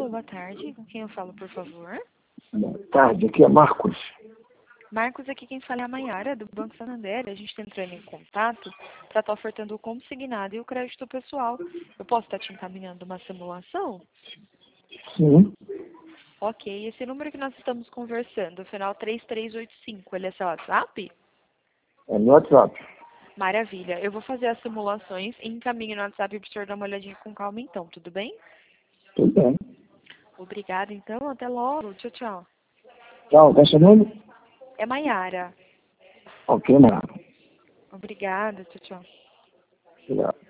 Alô, boa tarde. Com quem eu falo, por favor? Boa tarde, aqui é Marcos. Marcos, aqui quem fala é a Maiara, do Banco Santander. A gente está entrando em contato para estar ofertando o consignado e o crédito pessoal. Eu posso estar te encaminhando uma simulação? Sim, Ok, esse número que nós estamos conversando, o final 3385, ele é seu WhatsApp? é no WhatsApp. Maravilha. Eu vou fazer as simulações e encaminho no WhatsApp para o senhor dar uma olhadinha com calma então, tudo bem? Tudo bem. Obrigada então, até logo. Tchau, tchau. Tchau, qual é seu nome? É Maiara. Ok, Mara. Obrigada, tchau, tchau. Obrigado.